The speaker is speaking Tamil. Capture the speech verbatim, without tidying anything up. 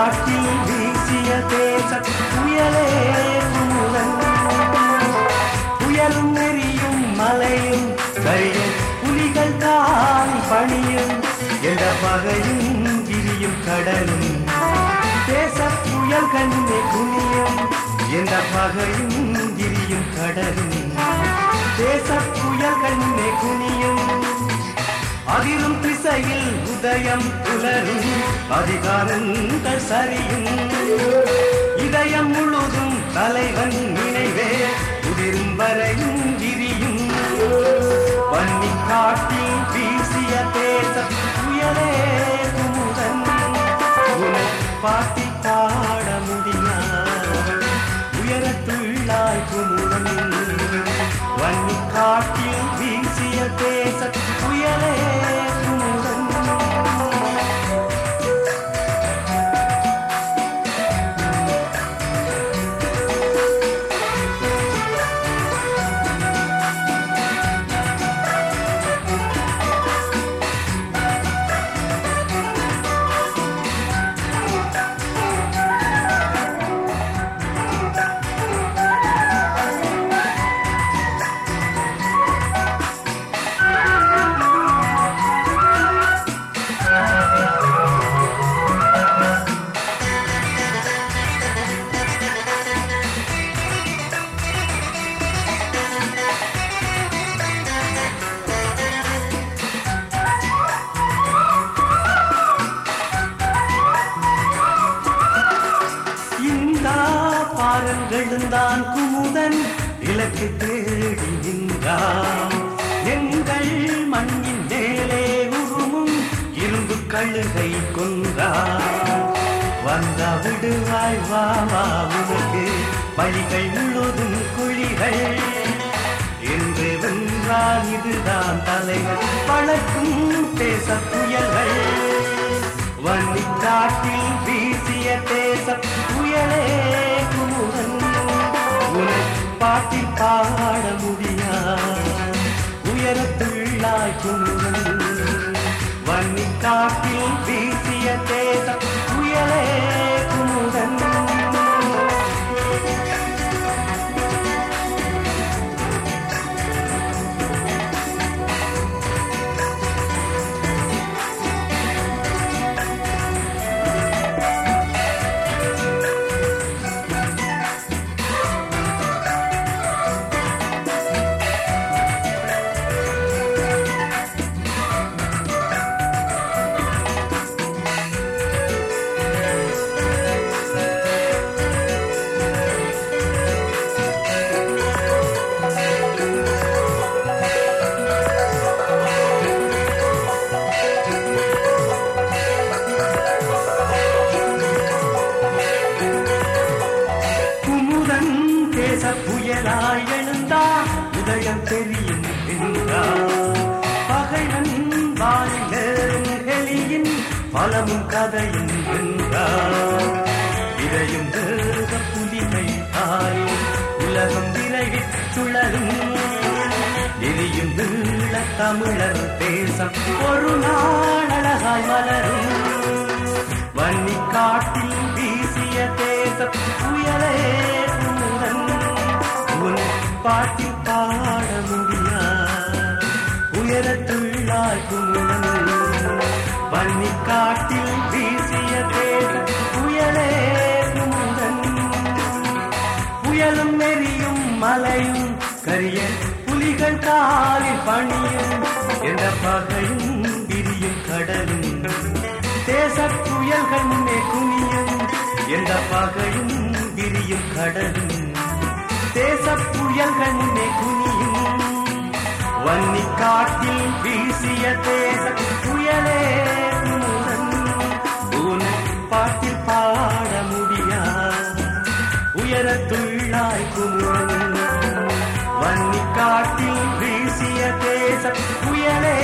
காட்டில் வீசிய தேச புயலே குமுதன் புயலும் நெறியும் மலையும் கரியும் புலிகள் தான் பணியும் என்ற பகையும் கிரியும் கடலும் தேச புயல் கண்ணே குனியும் என்ற பகையும் கிரியும் கடலும் தேச புயல் கண்ணே குனியும் அதிரும் திசையில் உதயம் புலரும் அதிகாரங்கள் சரியும் இதயம் முழுதும் தலைவன் நினைவே உதிரும் வரையும் விரியும் வன்னி காட்டில் வீசிய தேச புயலே குமுதன் உனை பாட்டி பாட முடியாது உயரத்துள்ளாய் குமுதன் வன்னி காட்டில் வீசிய தேச புயலே குமுதன் பாரங்களுந்தான் குமுதன் இலக்கு தேடி நின்றான் எங்கள் மண்ணின் மேலே உருமும் இரும்பு கழுகை கொன்றான் வந்த விடுவாய் வாவா உனக்கு வழிகள் முழுதும் குழிகள் என்று வென்றான் இதுதான் தலைவர் பழக்கும் தேச புயல்கள் வன்னி காட்டில் வீசிய தேச புயலே குமுதன் உனை பாட்டி பாட முடியாது உயரத்துள்ளாய் குமுதன் வன்னி காட்டில் வீசிய தேச புயலே குமுதன் புயலாய் எழுந்தார் உதயம் தெரியும் என்றார் பகைவன் வாழிலும் ஹெலியின் பலமும் கதையும் என்றார் இதையும் தேக புலிமை தாய் உலகம் விரைவில் சுழலும் எரியும் வீழ தமிழர் தேசம் ஒரு நாள் அழகாய் மலரும் வன்னி காட்டில் வீசிய தேச புயலே குமுதன் உன் பாட்டி பாட முடியாது உயரத்துள்ளாய் குமுதன் வன்னி காட்டில் வீசிய தேச புயலே குமுதன் புயலும் நெறியும் மலையும் கரிய புலிகள் காலில் பணியும் என்ற பகையும் விரியும் கடலும் தேச புயல் கண்ணே குனியும் என்ற பகையும் விரியும் கடலும் தேச புயல் கண்ணே குனியும் வன்னி காட்டில் வீசிய தேச புயலே குமுதன் உன் பாட்டில் பாட முடியாது உயரத்துள்ளாய் குமுதன் வன்னி காட்டில் வீசிய தேச புயலே